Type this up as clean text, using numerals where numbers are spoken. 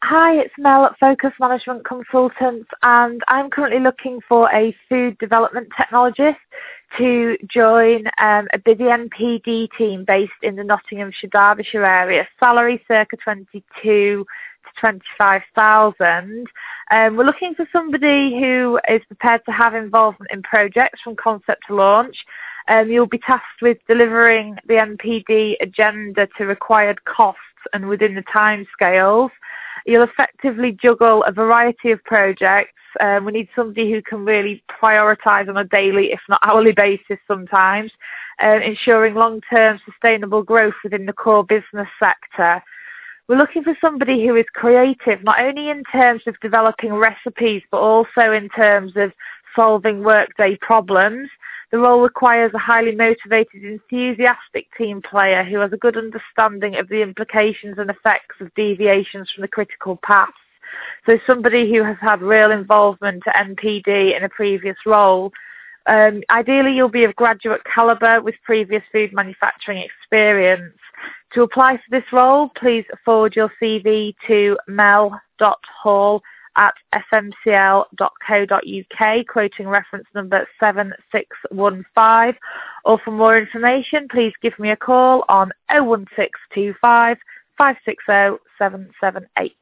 Hi, it's Mel at Focus Management Consultants, and I'm currently looking for a food development technologist to join a busy NPD team based in the Nottinghamshire, Derbyshire area. Salary circa 22 to 25,000. We're looking for somebody who is prepared to have involvement in projects from concept to launch. You'll be tasked with delivering the NPD agenda to required costs and within the timescales. You'll effectively juggle a variety of projects. We need somebody who can really prioritise on a daily, if not hourly basis sometimes, ensuring long-term sustainable growth within the core business sector. We're looking for somebody who is creative, not only in terms of developing recipes, but also in terms of solving workday problems. The role requires a highly motivated, enthusiastic team player who has a good understanding of the implications and effects of deviations from the critical paths. So somebody who has had real involvement at NPD in a previous role. Ideally, you'll be of graduate calibre with previous food manufacturing experience. To apply for this role, please forward your CV to mel.hall@fmcl.co.uk, quoting reference number 7615. Or for more information, please give me a call on 01625 560 778.